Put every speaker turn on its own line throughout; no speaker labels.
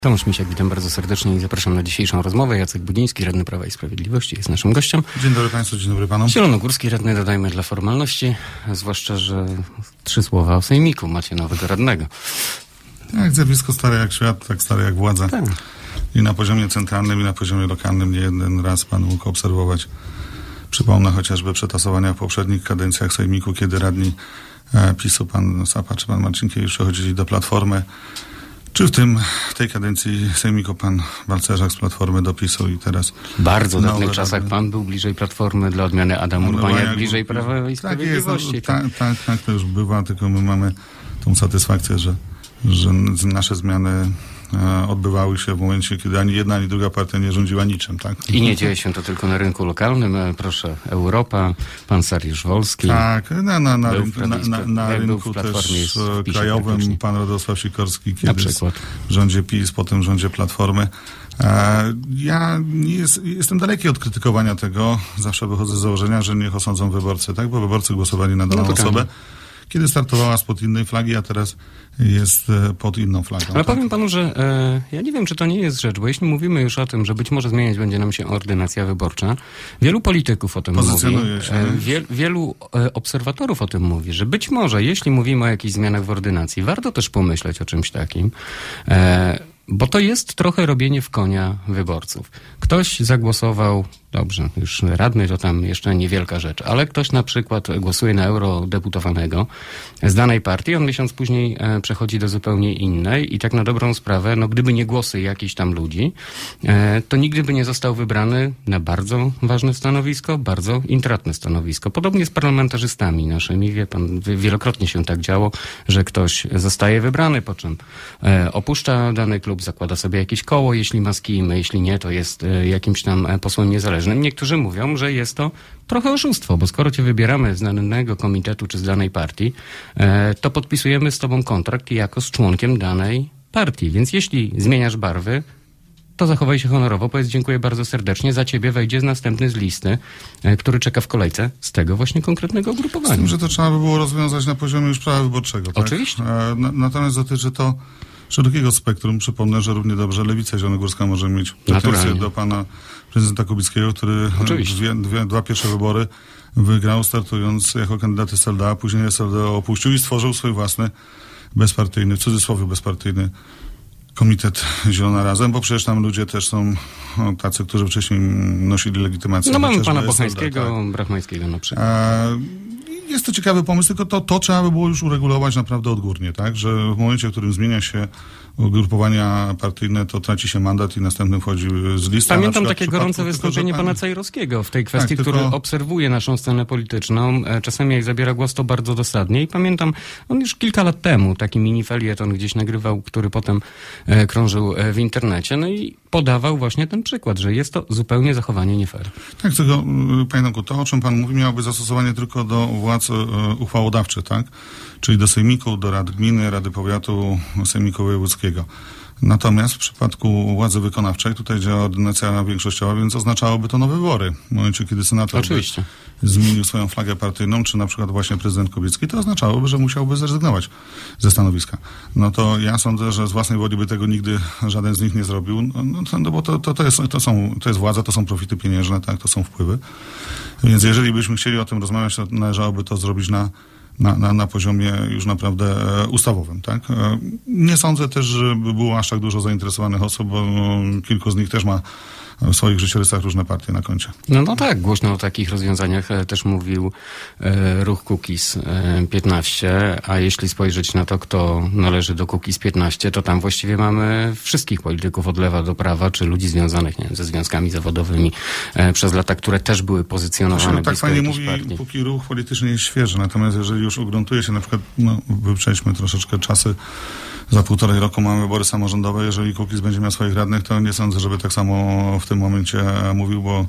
Tomasz Misiak, witam bardzo serdecznie i zapraszam na dzisiejszą rozmowę. Jacek Budziński, radny Prawa i Sprawiedliwości, jest naszym gościem.
Dzień dobry Państwu, dzień dobry Panom.
Zielonogórski radny, dodajmy dla formalności, zwłaszcza, że 3 słowa o sejmiku, macie nowego radnego.
Tak, zjawisko stare jak świat, tak stare jak władza.
Tak.
I na poziomie centralnym, i na poziomie lokalnym nie jeden raz Pan mógł obserwować. Przypomnę chociażby przetasowania w poprzednich kadencjach sejmiku, kiedy radni PiS-u, Pan Sapa czy Pan Marcinkiewicz przechodzili do Platformy. Czy w tej kadencji sejmiku pan Balcerzak z Platformy do PiS-u i teraz...
W bardzo dawnych czasach pan był bliżej Platformy, dla odmiany Adam Urbaniak bliżej Prawa i Sprawiedliwości.
Tak, to już bywa, tylko my mamy tą satysfakcję, że nasze zmiany odbywały się w momencie, kiedy ani jedna, ani druga partia nie rządziła niczym, tak?
I nie dzieje się to tylko na rynku lokalnym. Proszę, Europa, pan Sariusz Wolski.
Tak, na rynku też krajowym pan Radosław Sikorski, kiedy w rządzie PiS, potem w rządzie Platformy. Ja jestem daleki od krytykowania tego. Zawsze wychodzę z założenia, że niech osądzą wyborcy, tak? Bo wyborcy głosowali na daną osobę. Kiedy startowała spod innej flagi, a teraz jest pod inną flagą.
Ale powiem panu, że ja nie wiem, czy to nie jest rzecz, bo jeśli mówimy już o tym, że być może zmieniać będzie nam się ordynacja wyborcza, wielu polityków o tym mówi, wielu obserwatorów o tym mówi, że być może, jeśli mówimy o jakichś zmianach w ordynacji, warto też pomyśleć o czymś takim, bo to jest trochę robienie w konia wyborców. Ktoś zagłosował, dobrze, już radny to tam jeszcze niewielka rzecz, ale ktoś na przykład głosuje na eurodeputowanego z danej partii, on miesiąc później przechodzi do zupełnie innej i tak na dobrą sprawę, no gdyby nie głosy jakichś tam ludzi, to nigdy by nie został wybrany na bardzo ważne stanowisko, bardzo intratne stanowisko. Podobnie z parlamentarzystami naszymi, wie pan, wielokrotnie się tak działo, że ktoś zostaje wybrany, po czym opuszcza dany klub, zakłada sobie jakieś koło, jeśli ma z kim, jeśli nie, to jest jakimś tam posłem niezależnym. Niektórzy mówią, że jest to trochę oszustwo, bo skoro cię wybieramy z danego komitetu czy z danej partii, to podpisujemy z tobą kontrakt jako z członkiem danej partii. Więc jeśli zmieniasz barwy, to zachowaj się honorowo, powiedz dziękuję bardzo serdecznie, za ciebie wejdzie następny z listy, który czeka w kolejce z tego właśnie konkretnego ugrupowania.
Z tym, że to trzeba by było rozwiązać na poziomie już prawa wyborczego. Tak?
Oczywiście.
Natomiast dotyczy to szerokiego spektrum. Przypomnę, że równie dobrze Lewica Zielonogórska może mieć pretensje do pana prezydenta Kubickiego, który dwa pierwsze wybory wygrał, startując jako kandydat SLD, a później SLD opuścił i stworzył swój własny bezpartyjny, w cudzysłowie bezpartyjny Komitet Zielona Razem, bo przecież tam ludzie też są tacy, którzy wcześniej nosili legitymację.
No mamy pana Bochańskiego, tak. Brachmańskiego na przykład.
Jest to ciekawy pomysł, tylko to trzeba by było już uregulować naprawdę odgórnie, tak? Że w momencie, w którym zmienia się ugrupowania partyjne, to traci się mandat i następny wchodzi z listy.
Pamiętam takie gorące wystąpienie pana Cajrowskiego w tej kwestii, który obserwuje naszą scenę polityczną. Czasami jak zabiera głos, to bardzo dosadnie. I pamiętam, on już kilka lat temu taki mini felieton gdzieś nagrywał, który potem krążył w internecie. No i podawał właśnie ten przykład, że jest to zupełnie zachowanie nie fair. Tak,
tylko, panie Tomku, to o czym pan mówi, miałoby zastosowanie tylko do władz uchwałodawczych, tak? Czyli do sejmiku, do rad gminy, rady powiatu, sejmiku wojewódzkiego. Natomiast w przypadku władzy wykonawczej tutaj działa ordynacja większościowa, więc oznaczałoby to nowe wybory. W momencie, kiedy senator zmienił swoją flagę partyjną, czy na przykład właśnie prezydent Kubicki, to oznaczałoby, że musiałby zrezygnować ze stanowiska. No to ja sądzę, że z własnej woli by tego nigdy żaden z nich nie zrobił, no bo to jest władza, to są profity pieniężne, tak, to są wpływy. Więc jeżeli byśmy chcieli o tym rozmawiać, to należałoby to zrobić na poziomie już naprawdę ustawowym, tak? Nie sądzę też, że by było aż tak dużo zainteresowanych osób, bo kilku z nich też ma w swoich życiorysach różne partie na koncie.
No tak, głośno o takich rozwiązaniach też mówił ruch Kukiz 15, a jeśli spojrzeć na to, kto należy do Kukiz 15, to tam właściwie mamy wszystkich polityków od lewa do prawa, czy ludzi związanych, nie wiem, ze związkami zawodowymi przez lata, które też były pozycjonowane
tak fajnie mówi, partii. Póki ruch polityczny jest świeży, natomiast jeżeli już ugruntuje się na przykład, wyprzejdźmy troszeczkę czasy, za 1,5 roku mamy wybory samorządowe. Jeżeli Kukiz będzie miał swoich radnych, to nie sądzę, żeby tak samo w tym momencie mówił, bo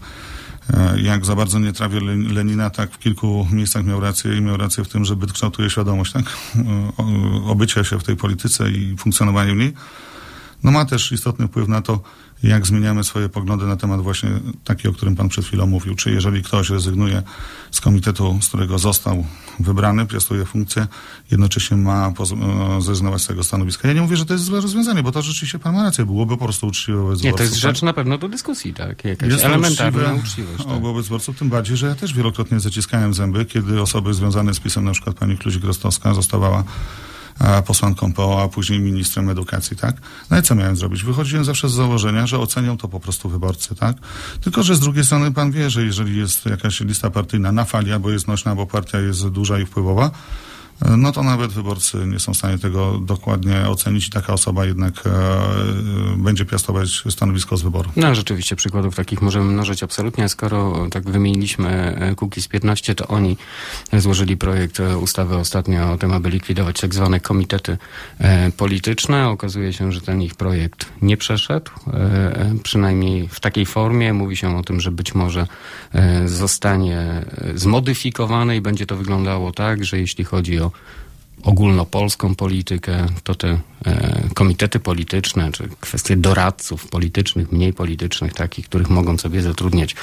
jak za bardzo nie trawię Lenina, tak w kilku miejscach miał rację i miał rację w tym, że byt kształtuje świadomość, tak? Obycia się w tej polityce i funkcjonowanie w niej. no ma też istotny wpływ na to, jak zmieniamy swoje poglądy na temat właśnie taki, o którym pan przed chwilą mówił. Czy jeżeli ktoś rezygnuje z komitetu, z którego został wybrany, piastuje funkcję, jednocześnie ma zrezygnować z tego stanowiska. Ja nie mówię, że to jest złe rozwiązanie, bo to rzeczywiście pan ma rację, byłoby po prostu uczciwe wobec wyborców.
Nie, to jest rzecz na pewno do dyskusji, tak? Jakaś elementarna uczciwość. Tak.
Wobec wyborców, tym bardziej, że ja też wielokrotnie zaciskałem zęby, kiedy osoby związane z PiS-em, na przykład pani Kluzik-Rostowska zostawała posłanką PO, a później ministrem edukacji, tak? No i co miałem zrobić? Wychodziłem zawsze z założenia, że ocenią to po prostu wyborcy, tak? Tylko, że z drugiej strony pan wie, że jeżeli jest jakaś lista partyjna na fali, albo jest nośna, bo partia jest duża i wpływowa, no to nawet wyborcy nie są w stanie tego dokładnie ocenić i taka osoba jednak będzie piastować stanowisko z wyboru.
No rzeczywiście przykładów takich możemy mnożyć absolutnie. Skoro tak wymieniliśmy Kukiz 15, to oni złożyli projekt ustawy ostatnio o tym, aby likwidować tak zwane komitety polityczne. Okazuje się, że ten ich projekt nie przeszedł, przynajmniej w takiej formie. Mówi się o tym, że być może zostanie zmodyfikowany i będzie to wyglądało tak, że jeśli chodzi o ogólnopolską politykę, to te komitety polityczne, czy kwestie doradców politycznych, mniej politycznych, takich, których mogą sobie zatrudniać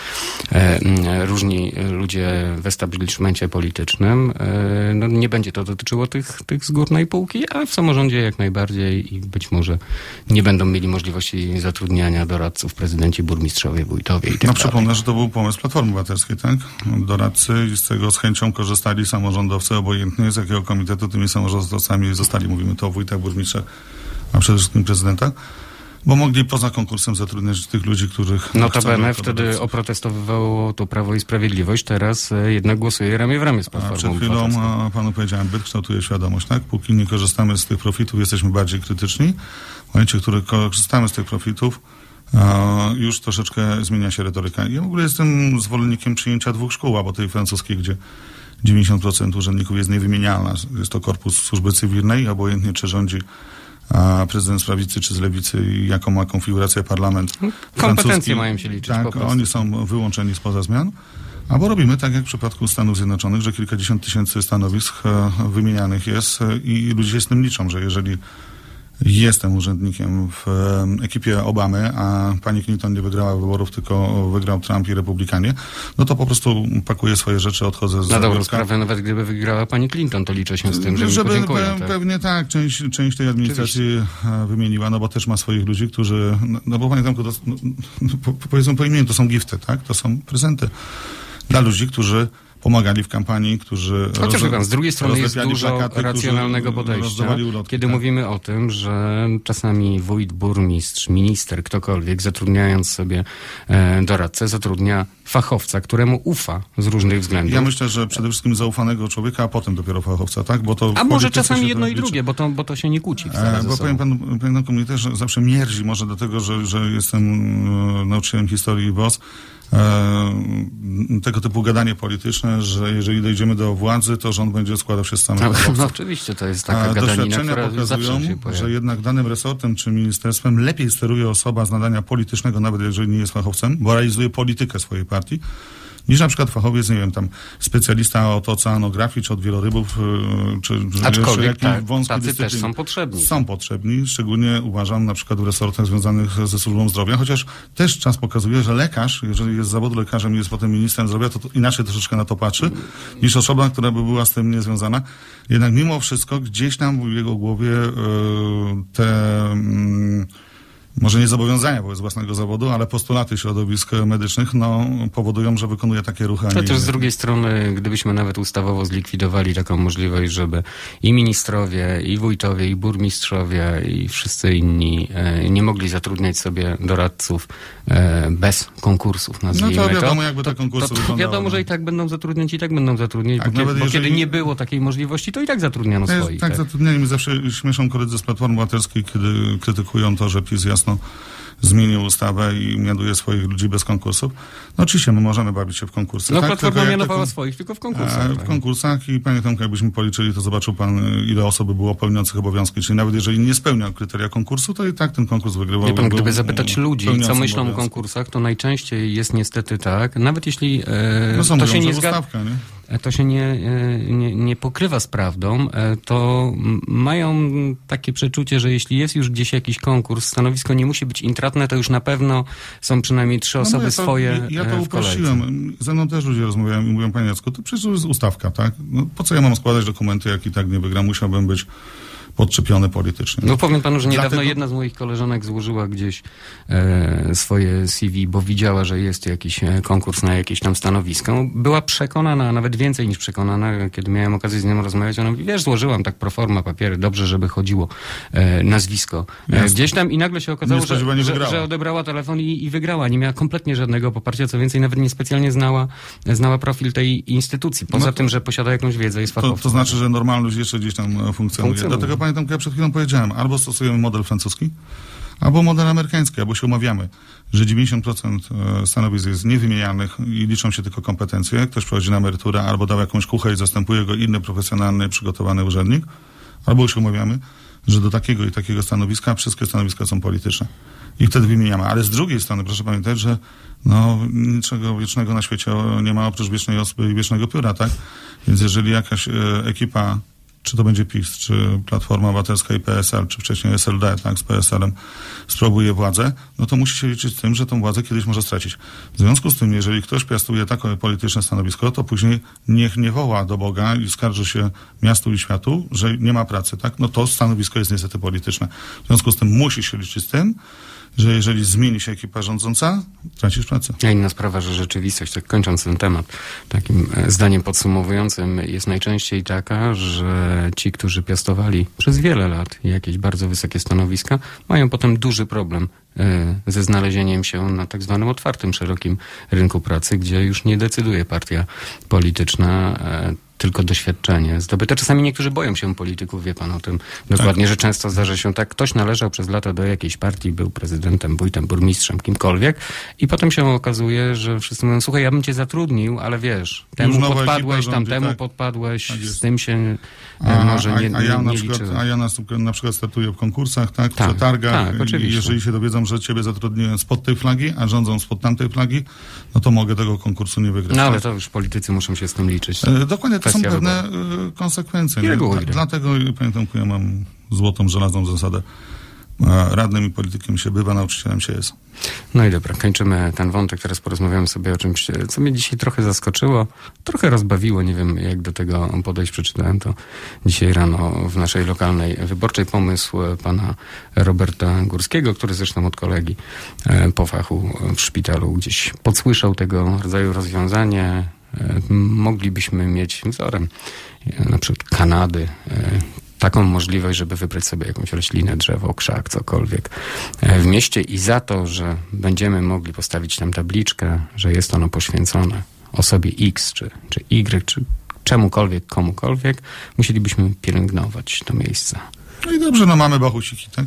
różni ludzie w establishmencie politycznym, no nie będzie to dotyczyło tych z górnej półki, a w samorządzie jak najbardziej i być może nie będą mieli możliwości zatrudniania doradców prezydenci, burmistrzowie, wójtowie i tak dalej.
Przypomnę, że to był pomysł Platformy Obywatelskiej, tak? Doradcy i z tego z chęcią korzystali samorządowcy, obojętnie z jakiego komitetu tymi samorządowcami zostali. Mówimy to o wójtach, burmistrzach, a przede wszystkim prezydentach, bo mogli poza konkursem zatrudniać tych ludzi, których...
Notabene wtedy oprotestowywało to Prawo i Sprawiedliwość, teraz jednak głosuje ramię w ramię z Platformą.
Przed chwilą panu powiedziałem, byt kształtuje świadomość, tak? Póki nie korzystamy z tych profitów, jesteśmy bardziej krytyczni. W momencie, w którym korzystamy z tych profitów, już troszeczkę zmienia się retoryka. Ja w ogóle jestem zwolennikiem przyjęcia dwóch szkół, albo tej francuskiej, gdzie 90% urzędników jest niewymienialna. Jest to korpus służby cywilnej, obojętnie czy rządzi prezydent z prawicy czy z lewicy i jaką ma konfigurację parlament.
Kompetencje mają się liczyć
tak,
po prostu.
Oni są wyłączeni spoza zmian. Albo robimy tak jak w przypadku Stanów Zjednoczonych, że kilkadziesiąt tysięcy stanowisk wymienianych jest i ludzie się z tym liczą, że jeżeli jestem urzędnikiem w ekipie Obamy, a pani Clinton nie wygrała wyborów, tylko wygrał Trump i Republikanie, no to po prostu pakuję swoje rzeczy, odchodzę z
na dobrą sprawę, nawet gdyby wygrała pani Clinton, to liczę się z tym, że mi podziękują.
Pewnie tak, część tej administracji wymieniła, no bo też ma swoich ludzi, którzy, no bo pamiętam, powiedzmy po imieniu, to są gifty, tak? To są prezenty dla ludzi, którzy pomagali w kampanii, którzy...
Chociaż pan, z drugiej strony jest dużo plakaty, racjonalnego podejścia, kiedy mówimy o tym, że czasami wójt, burmistrz, minister, ktokolwiek, zatrudniając sobie doradcę, zatrudnia fachowca, któremu ufa z różnych względów.
Ja myślę, że przede wszystkim zaufanego człowieka, a potem dopiero fachowca, tak? Bo to
a może czasami jedno i drugie, bo to się nie kłóci wcale
bo powiem panu komunikatorze, zawsze mierzi może do tego, że jestem nauczycielem historii i WOS, tego typu gadanie polityczne, że jeżeli dojdziemy do władzy, to rząd będzie składał się z samych fachowców.
No oczywiście, to jest taka gadanina, która
pokazują,
się pojawia.
że jednak danym resortem czy ministerstwem lepiej steruje osoba z nadania politycznego, nawet jeżeli nie jest fachowcem, bo realizuje politykę swojej partii, niż na przykład fachowiec, nie wiem, tam specjalista od oceanografii, czy od wielorybów, czy
aczkolwiek
jakiś wąski
tacy
dyscyplin.
też są potrzebni.
Są potrzebni, szczególnie uważam na przykład w resortach związanych ze służbą zdrowia, chociaż też czas pokazuje, że lekarz, jeżeli jest z zawodu lekarzem i jest potem ministrem zdrowia, to inaczej troszeczkę na to patrzy, niż osoba, która by była z tym niezwiązana. Jednak mimo wszystko gdzieś tam w jego głowie może nie zobowiązania wobec własnego zawodu, ale postulaty środowisk medycznych powodują, że wykonuje takie ruchy.
Ale też z drugiej strony, gdybyśmy nawet ustawowo zlikwidowali taką możliwość, żeby i ministrowie, i wójtowie, i burmistrzowie, i wszyscy inni nie mogli zatrudniać sobie doradców bez konkursów, nazwijmy to.
No to wiadomo, jakby te konkursy wyglądały.
Wiadomo, że i tak będą zatrudniać, tak, bo kiedy nie było takiej możliwości, to i tak zatrudniano swoich.
Tak, zatrudniali. Mi zawsze śmieszą koledzy z Platformy Obywatelskiej, kiedy krytykują to, że PiS jasno zmienił ustawę i mianuje swoich ludzi bez konkursów. No oczywiście my możemy bawić się w konkursy.
No tak, Platforma mianowała swoich tylko w konkursach.
W konkursach i panie Tomku, jakbyśmy policzyli, to zobaczył pan, ile osób było pełniących obowiązki. Czyli nawet jeżeli nie spełniał kryteria konkursu, to i tak ten konkurs wygrywał.
Wie pan, gdyby zapytać ludzi, co myślą o konkursach, to najczęściej jest niestety tak, nawet jeśli to się nie zgadza. to się nie pokrywa z prawdą, to mają takie przeczucie, że jeśli jest już gdzieś jakiś konkurs, stanowisko nie musi być intratne, to już na pewno są przynajmniej 3 osoby swoje
Ja to uprościłem. Ze mną też ludzie rozmawiają i mówią, panie Jacku, to przecież to jest ustawka, tak? No, po co ja mam składać dokumenty, jak i tak nie wygram? Musiałbym być podczepiony politycznie.
No powiem panu, że niedawno jedna z moich koleżanek złożyła gdzieś swoje CV, bo widziała, że jest jakiś konkurs na jakieś tam stanowisko. Była przekonana, nawet więcej niż przekonana, kiedy miałem okazję z nią rozmawiać. Ona mówi, wiesz, złożyłam tak pro forma papiery, dobrze, żeby chodziło nazwisko. Gdzieś tam i nagle się okazało, że odebrała telefon i wygrała. Nie miała kompletnie żadnego poparcia, co więcej, nawet niespecjalnie znała profil tej instytucji. Poza tym, że posiada jakąś wiedzę, jest fachowcem.
To znaczy, że normalność jeszcze gdzieś tam funkcjonuje. Dlatego pamiętam, jak ja przed chwilą powiedziałem, albo stosujemy model francuski, albo model amerykański, albo się umawiamy, że 90% stanowisk jest niewymienialnych i liczą się tylko kompetencje. Ktoś prowadzi na emeryturę, albo dał jakąś kuchę i zastępuje go inny profesjonalny, przygotowany urzędnik, albo się umawiamy, że do takiego i takiego stanowiska wszystkie stanowiska są polityczne. I wtedy wymieniamy. Ale z drugiej strony proszę pamiętać, że niczego wiecznego na świecie nie ma oprócz wiecznej ospy i wiecznego pióra, tak? Więc jeżeli jakaś ekipa, czy to będzie PiS, czy Platforma Obywatelska i PSL, czy wcześniej SLD, tak, z PSL-em, sprawuje władzę, no to musi się liczyć z tym, że tą władzę kiedyś może stracić. W związku z tym, jeżeli ktoś piastuje takie polityczne stanowisko, to później niech nie woła do Boga i skarży się miastu i światu, że nie ma pracy, tak? No to stanowisko jest niestety polityczne. W związku z tym musi się liczyć z tym, że jeżeli zmieni się ekipa rządząca, tracisz pracę.
A inna sprawa, że rzeczywistość, tak kończąc ten temat, takim zdaniem podsumowującym, jest najczęściej taka, że ci, którzy piastowali przez wiele lat jakieś bardzo wysokie stanowiska, mają potem duży problem ze znalezieniem się na tak zwanym otwartym, szerokim rynku pracy, gdzie już nie decyduje partia polityczna, tylko doświadczenie zdobyte. Czasami niektórzy boją się polityków, wie pan o tym dokładnie, że często zdarza się tak, ktoś należał przez lata do jakiejś partii, był prezydentem, wójtem, burmistrzem, kimkolwiek i potem się okazuje, że wszyscy mówią, słuchaj, ja bym cię zatrudnił, ale wiesz, temu podpadłeś, tamtemu podpadłeś, tak z tym się może nie liczyłem.
A ja na przykład startuję w konkursach, tak, w przetargach i jeżeli się dowiedzą, że ciebie zatrudniłem spod tej flagi, a rządzą spod tamtej flagi, no to mogę tego konkursu nie wygrać.
No ale to już politycy muszą się z tym liczyć.
Dokładnie, to są pewne konsekwencje. Dlatego, pamiętam, ja mam złotą, żelazną zasadę. Radnym i politykiem się bywa, nauczycielem się jest.
No i dobra, kończymy ten wątek. Teraz porozmawiamy sobie o czymś, co mnie dzisiaj trochę zaskoczyło, trochę rozbawiło. Nie wiem, jak do tego podejść. Przeczytałem to dzisiaj rano w naszej lokalnej wyborczej. Pomysł pana Roberta Górskiego, który zresztą od kolegi po fachu w szpitalu gdzieś podsłyszał tego rodzaju rozwiązanie. Moglibyśmy mieć wzorem na przykład Kanady taką możliwość, żeby wybrać sobie jakąś roślinę, drzewo, krzak, cokolwiek w mieście i za to, że będziemy mogli postawić tam tabliczkę, że jest ono poświęcone osobie X czy Y, czy czemukolwiek, komukolwiek, musielibyśmy pielęgnować to miejsce.
No i dobrze, mamy bachusiki, tak?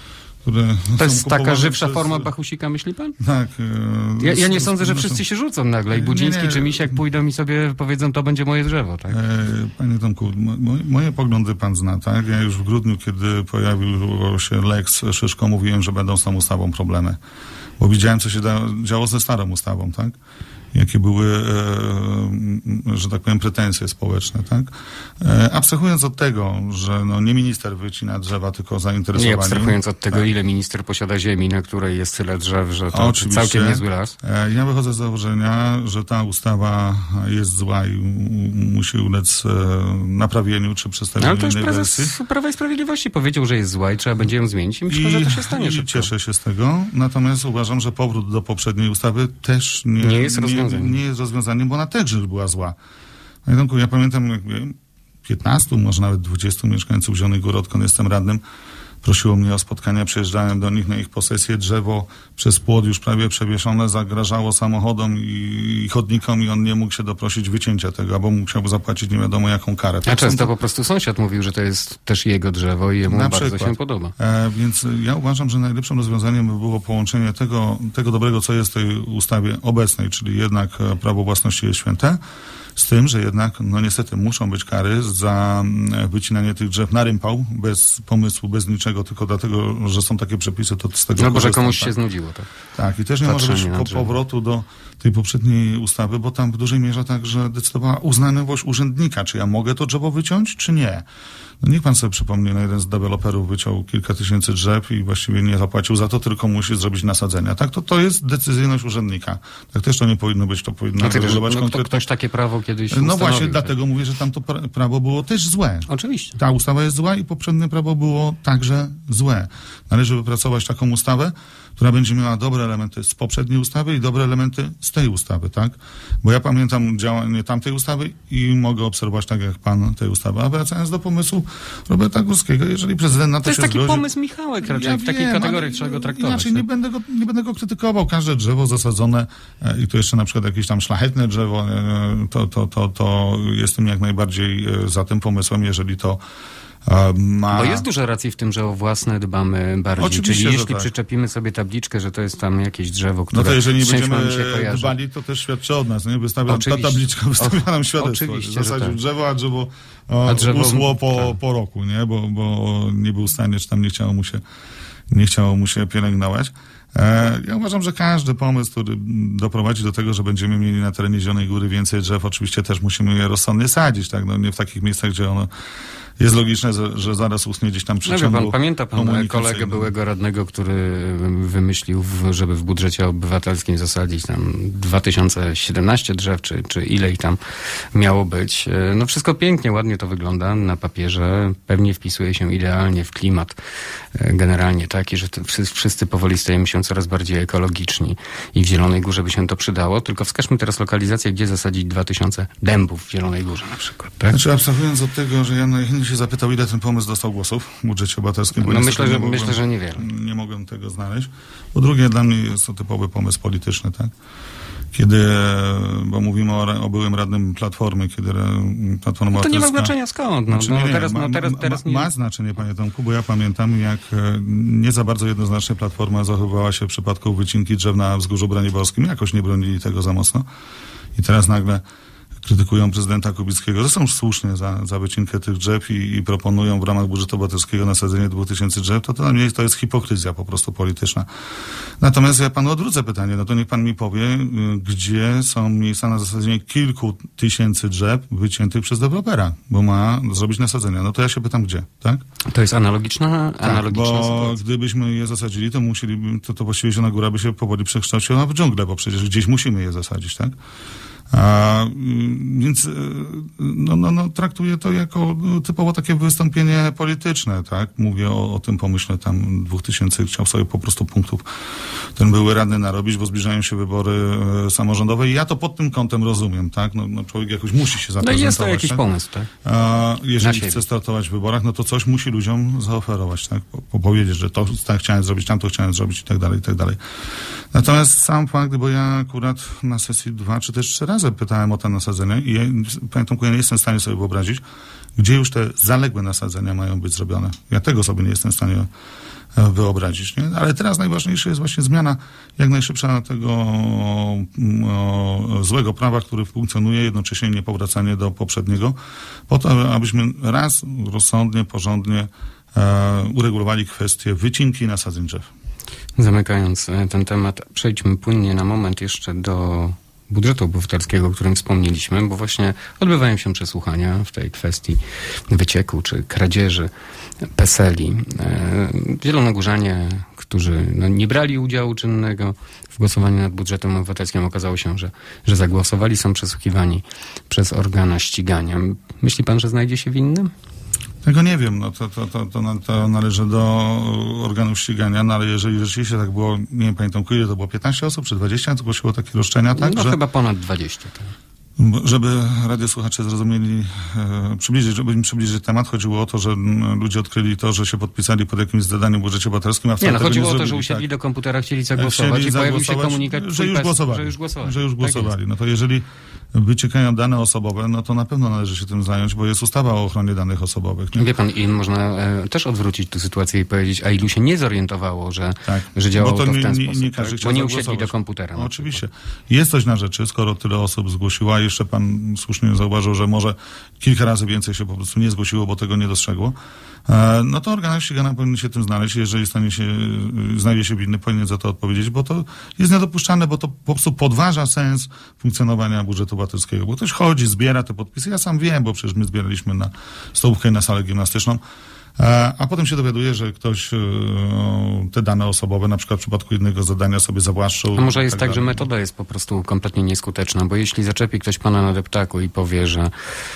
To jest taka żywsza forma bachusika, myśli pan?
Tak.
Ja nie sądzę, że wszyscy się rzucą nagle i Budziński czy Misiak pójdą i sobie powiedzą, to będzie moje drzewo, tak?
Panie Tomku, moje poglądy pan zna, tak? Ja już w grudniu, kiedy pojawił się Lex Szyszko, mówiłem, że będą z tą ustawą problemy. Bo widziałem, co się działo ze starą ustawą, tak? Jakie były, że tak powiem, pretensje społeczne, tak? Abstrahując od tego, że nie minister wycina drzewa, tylko zainteresowani.
Nie abstrahując od tego, ile minister posiada ziemi, na której jest tyle drzew, że to całkiem niezły las.
Ja wychodzę z założenia, że ta ustawa jest zła i musi ulec naprawieniu czy przedstawieniu innej wersji. Ale to już prezes
Prawa i Sprawiedliwości powiedział, że jest zła i trzeba będzie ją zmienić i myślę, że to się stanie szybko.
Cieszę się z tego, natomiast uważam, że powrót do poprzedniej ustawy też nie jest rozwiązaniem, bo ona też była zła. Ja pamiętam, jak 15, może nawet 20 mieszkańców Zielonej Góry, odkąd jestem radnym, prosiło mnie o spotkania, przyjeżdżałem do nich na ich posesję, drzewo przez płot już prawie przewieszone zagrażało samochodom i chodnikom i on nie mógł się doprosić wycięcia tego, bo musiałby zapłacić nie wiadomo jaką karę.
A często po prostu sąsiad mówił, że to jest też jego drzewo i jemu bardzo się podoba.
Więc ja uważam, że najlepszym rozwiązaniem by było połączenie tego dobrego, co jest w tej ustawie obecnej, czyli jednak prawo własności jest święte, Z tym, że jednak, no niestety muszą być kary za wycinanie tych drzew na rympał, bez pomysłu, bez niczego, tylko dlatego, że są takie przepisy, to z tego
no bo że komuś się znudziło, tak?
Tak, i też nie może być powrotu do tej poprzedniej ustawy, bo tam w dużej mierze także decydowała uznaniowość urzędnika, czy ja mogę to drzewo wyciąć, czy nie. No niech pan sobie przypomni, no jeden z deweloperów wyciął kilka tysięcy drzew i właściwie nie zapłacił za to, tylko musi zrobić nasadzenia. Tak, to jest decyzyjność urzędnika. Tak też to nie powinno być, to powinno regulować konkretnie.
Ktoś takie prawo kiedyś
No właśnie, dlatego mówię, że tam to prawo było też złe.
Oczywiście.
Ta ustawa jest zła i poprzednie prawo było także złe. Należy wypracować taką ustawę, która będzie miała dobre elementy z poprzedniej ustawy i dobre elementy z tej ustawy, tak? Bo ja pamiętam działanie tamtej ustawy i mogę obserwować tak jak pan tej ustawy. A wracając do pomysłu Roberta Górskiego, jeżeli prezydent na to się zgodzi...
To jest taki pomysł Michałek raczej, w takiej kategorii trzeba go traktować.
Inaczej nie będę go krytykował. Każde drzewo zasadzone i to jeszcze na przykład jakieś tam szlachetne drzewo, to jestem jak najbardziej za tym pomysłem, jeżeli to
Bo jest dużo racji w tym, że o własne dbamy bardziej.
Oczywiście,
czyli jeśli
tak.
przyczepimy sobie tabliczkę, że to jest tam jakieś drzewo, które...
No to jeżeli nie będziemy
się kojarzy.
dbali, to też świadczy od nas. Nie? Ta tabliczka wystawia nam świadectwo. Zasadził tak. Drzewo, a drzewo usło po roku, nie? Bo nie był w stanie, czy tam nie chciało mu się pielęgnować. Ja uważam, że każdy pomysł, który doprowadzi do tego, że będziemy mieli na terenie Zielonej Góry więcej drzew, oczywiście też musimy je rozsądnie sadzić, tak? No nie w takich miejscach, gdzie ono jest logiczne, że zaraz usnie gdzieś tam przy ciągu.
Pamięta pan kolegę byłego radnego, który wymyślił, żeby w budżecie obywatelskim zasadzić tam 2017 drzew, czy ile ich tam miało być. No wszystko pięknie, ładnie to wygląda na papierze. Pewnie wpisuje się idealnie w klimat generalnie taki, że wszyscy powoli stajemy się coraz bardziej ekologiczni i w Zielonej Górze by się to przydało. Tylko wskażmy teraz lokalizację, gdzie zasadzić 2000 dębów w Zielonej Górze na przykład. Tak?
Znaczy abstrahując od tego, że ja najchętniej się zapytał, ile ten pomysł dostał głosów w budżecie obywatelskim.
No myślę, że niewiele.
Nie mogłem tego znaleźć. Po drugie, dla mnie jest to typowy pomysł polityczny, tak? Bo mówimy o byłym radnym Platformy, kiedy Platforma
to nie ma znaczenia skąd. Teraz nie...
Ma znaczenie, panie Tomku, bo ja pamiętam, jak nie za bardzo jednoznacznie Platforma zachowywała się w przypadku wycinki drzew na Wzgórzu Braniborskim. Jakoś nie bronili tego za mocno. I teraz nagle krytykują prezydenta Kubickiego, zresztą słusznie za wycinkę tych drzew i proponują w ramach budżetu obywatelskiego nasadzenie 2000 drzew, to dla mnie to jest hipokryzja po prostu polityczna. Natomiast ja panu odwrócę pytanie, no to niech pan mi powie, gdzie są miejsca na zasadzenie kilku tysięcy drzew wyciętych przez dewelopera, bo ma zrobić nasadzenia. No to ja się pytam, gdzie, tak?
To jest analogiczna
bo
sytuacja.
Gdybyśmy je zasadzili, to to właściwie Zielona Góra by się powoli przekształciła w dżunglę, bo przecież gdzieś musimy je zasadzić, tak? Więc traktuję to jako typowo takie wystąpienie polityczne, tak? Mówię o tym pomyśle tam 2000, chciał sobie po prostu punktów ten były radny narobić, bo zbliżają się wybory samorządowe i ja to pod tym kątem rozumiem, tak? No człowiek jakoś musi się zaprezentować.
No jest to jakiś pomysł, tak?
Jeżeli chce startować w wyborach, no to coś musi ludziom zaoferować, tak? Powiedzieć, że to tak chciałem zrobić, tamto chciałem zrobić i tak dalej, i tak dalej. Natomiast sam fakt, bo ja akurat na sesji 2 czy też 3 razy pytałem o te nasadzenia i pamiętam, ja nie jestem w stanie sobie wyobrazić, gdzie już te zaległe nasadzenia mają być zrobione. Ja tego sobie nie jestem w stanie wyobrazić. Nie? Ale teraz najważniejsze jest właśnie zmiana jak najszybsza tego złego prawa, które funkcjonuje, jednocześnie nie powracanie do poprzedniego, po to, abyśmy raz rozsądnie, porządnie uregulowali kwestię wycinki i nasadzeń drzew.
Zamykając ten temat, przejdźmy płynnie na moment jeszcze do budżetu obywatelskiego, o którym wspomnieliśmy, bo właśnie odbywają się przesłuchania w tej kwestii wycieku czy kradzieży PESEL-i. Zielonogórzanie, którzy nie brali udziału czynnego w głosowaniu nad budżetem obywatelskim, okazało się, że zagłosowali, są przesłuchiwani przez organa ścigania. Myśli pan, że znajdzie się winnym?
Tego nie wiem, no to należy do organów ścigania, no ale jeżeli rzeczywiście tak było, nie pamiętam, ile to było, 15 osób czy 20 zgłosiło takie roszczenia, tak?
No chyba ponad 20, tak.
Żeby radiosłuchacze zrozumieli, żeby im przybliżyć temat, chodziło o to, że ludzie odkryli to, że się podpisali pod jakimś zadaniem w budżecie obywatelskim, a wcale
chodziło
o
to, że usiedli do komputera, chcieli zagłosować i pojawił się komunikat,
że już głosowali. Tak, no to jeżeli wyciekają dane osobowe, no to na pewno należy się tym zająć, bo jest ustawa o ochronie danych osobowych. Nie?
Wie pan, i można też odwrócić tę sytuację i powiedzieć, a ilu się nie zorientowało, że działało to w ten sposób,
nie każdy
bo nie usiedli do komputera.
No, oczywiście. Jest coś na rzeczy, skoro tyle osób zgłosiła, jeszcze pan słusznie zauważył, że może kilka razy więcej się po prostu nie zgłosiło, bo tego nie dostrzegło, no to organ ścigania powinien się tym znaleźć. Jeżeli znajdzie się winny, powinien za to odpowiedzieć, bo to jest niedopuszczalne, bo to po prostu podważa sens funkcjonowania budżetu obywatelskiego. Bo ktoś chodzi, zbiera te podpisy. Ja sam wiem, bo przecież my zbieraliśmy na stołówkę i na salę gimnastyczną, a potem się dowiaduje, że ktoś te dane osobowe, na przykład w przypadku jednego zadania, sobie zawłaszczył.
A może jest tak, że metoda jest po prostu kompletnie nieskuteczna, bo jeśli zaczepi ktoś pana na deptaku i powie, że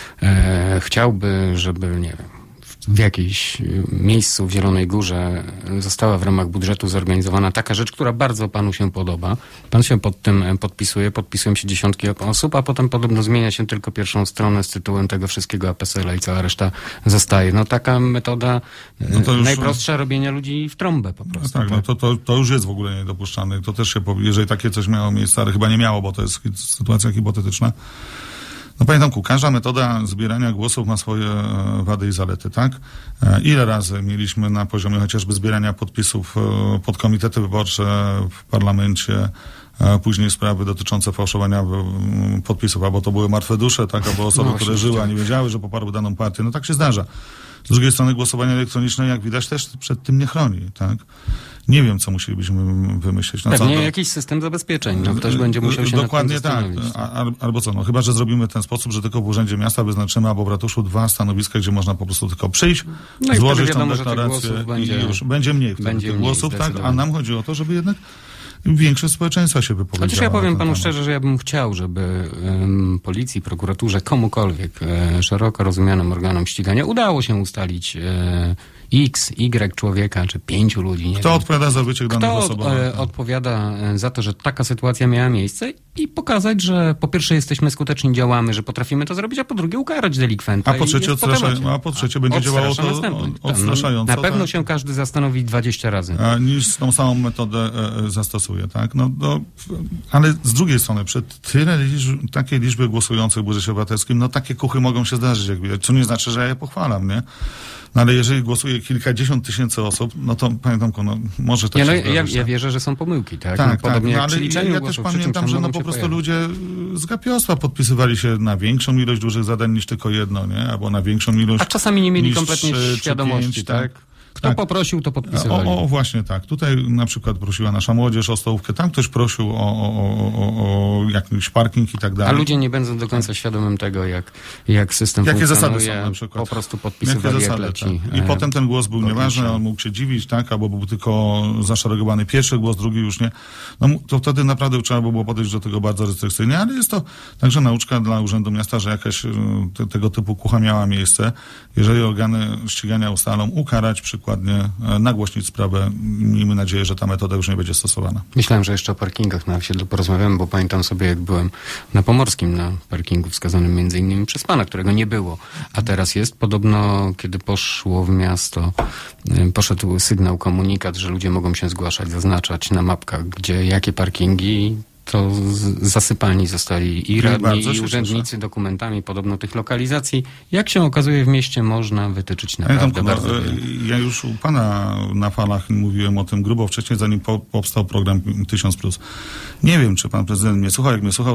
chciałby, żeby, nie wiem, w jakimś miejscu w Zielonej Górze została w ramach budżetu zorganizowana taka rzecz, która bardzo panu się podoba. Pan się pod tym podpisują się dziesiątki osób, a potem podobno zmienia się tylko pierwszą stronę z tytułem tego wszystkiego APSL-a i cała reszta zostaje. No taka metoda najprostsza robienia ludzi w trąbę po prostu.
No tak, no to już jest w ogóle niedopuszczalne. To też się jeżeli takie coś miało miejsce, ale chyba nie miało, bo to jest sytuacja hipotetyczna. No panie Tomku, każda metoda zbierania głosów ma swoje wady i zalety, tak? Ile razy mieliśmy na poziomie chociażby zbierania podpisów pod komitety wyborcze w parlamencie, później sprawy dotyczące fałszowania podpisów, albo to były martwe dusze, tak? Albo osoby, które żyły, a nie wiedziały, że poparły daną partię. No tak się zdarza. Z drugiej strony głosowanie elektroniczne, jak widać, też przed tym nie chroni, tak? Nie wiem, co musielibyśmy wymyślić. No
pewnie jakiś system zabezpieczeń. No, ktoś będzie musiał się
dokładnie
nad tym
tak. Albo co? No, chyba, że zrobimy w ten sposób, że tylko w Urzędzie Miasta wyznaczymy albo w ratuszu 2 stanowiska, gdzie można po prostu tylko przyjść, złożyć tą deklarację i już będzie mniej tych głosów, tak? A nam chodzi o to, żeby jednak większość społeczeństwa się wypowiedziała.
Chociaż ja powiem panu szczerze, że ja bym chciał, żeby policji, prokuraturze, komukolwiek, szeroko rozumianym organom ścigania udało się ustalić X, Y człowieka, czy 5 ludzi.
Kto odpowiada za wyciek danych osobowych?
Kto odpowiada za to, że taka sytuacja miała miejsce i pokazać, że po pierwsze jesteśmy skuteczni, działamy, że potrafimy to zrobić, a po drugie ukarać delikwenta.
A po trzecie będzie działało to odstraszająco.
Na pewno się każdy zastanowi 20 razy.
Niż tą samą metodę zastosuje, tak? Ale z drugiej strony, przy takiej liczby głosujących w budżecie obywatelskim, no takie kuchy mogą się zdarzyć, jak widać. Co nie znaczy, że ja je pochwalam, nie? No ale jeżeli głosuje kilkadziesiąt tysięcy osób, no to panie Tomku, może tak się zdarzyć.
Ja wierzę, że są pomyłki, tak?
Tak,
podobnie jak
ale
przy liczeniu
ja
głosów,
też pamiętam, że po prostu ludzie z gapiostwa podpisywali się na większą ilość dużych zadań niż tylko jedno, nie? Albo na większą ilość.
A czasami nie mieli kompletnie
3,
świadomości,
5,
tak? Kto poprosił, to podpisywali.
Właśnie tak. Tutaj na przykład prosiła nasza młodzież o stołówkę, tam ktoś prosił o jakiś parking i tak dalej.
A ludzie nie będą do końca świadomym tego, jak system
jakie
funkcjonuje.
Zasady są na przykład.
Po prostu podpisywali jak leci.
Tak. I potem ten głos był nieważny, on mógł się dziwić, tak? Albo był tylko zaszeregowany pierwszy głos, drugi już nie. No to wtedy naprawdę trzeba było podejść do tego bardzo restrykcyjnie, ale jest to także nauczka dla Urzędu Miasta, że jakaś tego typu kucha miała miejsce. Jeżeli organy ścigania ustalą, ukarać przykładnie, nagłośnić sprawę. Miejmy nadzieję, że ta metoda już nie będzie stosowana.
Myślałem, że jeszcze o parkingach na osiedlu porozmawiamy, bo pamiętam sobie, jak byłem na Pomorskim, na parkingu wskazanym między innymi przez pana, którego nie było, a teraz jest. Podobno, kiedy poszło w miasto, poszedł sygnał, komunikat, że ludzie mogą się zgłaszać, zaznaczać na mapkach, gdzie jakie parkingi, to zasypani zostali i radni, i urzędnicy dokumentami podobno tych lokalizacji. Jak się okazuje, w mieście można wytyczyć naprawdę bardzo wiele.
Ja już u pana na falach mówiłem o tym grubo wcześniej, zanim powstał program 1000+. Nie wiem, czy pan prezydent mnie słuchał. Jak mnie słuchał,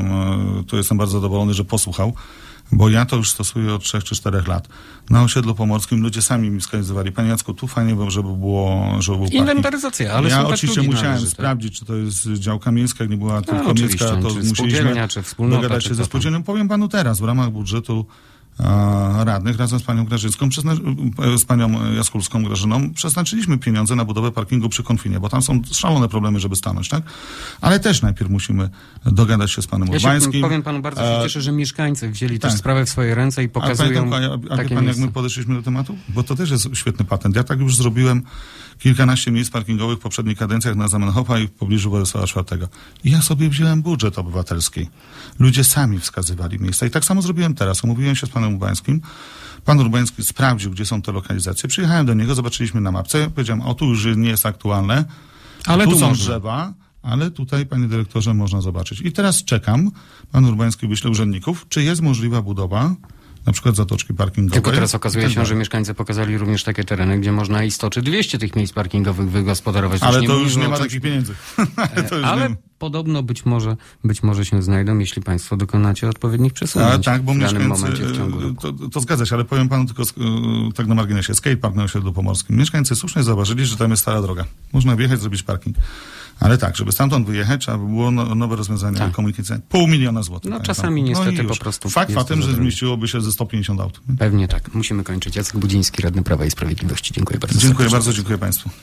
to jestem bardzo zadowolony, że posłuchał, bo ja to już stosuję od 3 czy 4 lat. Na osiedlu pomorskim ludzie sami mi wskazywali: panie Jacku, tu fajnie było, żeby był parking.
Inwentaryzacja, ale
ja oczywiście musiałem sprawdzić, czy to jest działka miejska, jak nie była tylko miejska, to musieliśmy dogadać się ze spółdzielnią. Powiem panu teraz, w ramach budżetu radnych razem z panią Grażycką, z panią Jaskulską Grażyną przeznaczyliśmy pieniądze na budowę parkingu przy Konfinie, bo tam są szalone problemy, żeby stanąć, tak? Ale też najpierw musimy dogadać się z panem Urbańskim.
Powiem panu, bardzo się cieszę, że mieszkańcy wzięli też sprawę w swoje ręce i pokazują takie
pan, jak my podeszliśmy do tematu? Bo to też jest świetny patent. Ja tak już zrobiłem kilkanaście miejsc parkingowych w poprzednich kadencjach na Zamenhofa i w pobliżu Władysława IV. I ja sobie wziąłem budżet obywatelski. Ludzie sami wskazywali miejsca. I tak samo zrobiłem teraz. Umówiłem się z panem Urbańskim. Pan Urbański sprawdził, gdzie są te lokalizacje. Przyjechałem do niego, zobaczyliśmy na mapce. Powiedziałem: tu już nie jest aktualne. Ale tu są drzewa. Ale tutaj, panie dyrektorze, można zobaczyć. I teraz czekam. Pan Urbański wyśle urzędników, czy jest możliwa budowa na przykład zatoczki parkingowe.
Tylko teraz okazuje się, że mieszkańcy pokazali również takie tereny, gdzie można i 100 czy 200 tych miejsc parkingowych wygospodarować.
Ale to już nie ma takich pieniędzy.
Ale podobno być może się znajdą, jeśli państwo dokonacie odpowiednich przesunięć
tak, bo
w danym momencie w ciągu roku.
To zgadza się, ale powiem panu tylko tak na marginesie. Skatepark na osiedlu pomorskim. Mieszkańcy słusznie zauważyli, że tam jest stara droga. Można wjechać, zrobić parking. Ale tak, żeby stamtąd wyjechać, trzeba by było nowe rozwiązania komunikacyjne. 500 000 złotych.
No czasami niestety po prostu...
Fakt faktem, że zmieściłoby się ze 150 aut.
Pewnie tak. Musimy kończyć. Jacek Budziński, radny Prawa i Sprawiedliwości. Dziękuję bardzo.
Dziękuję bardzo, dziękuję państwu.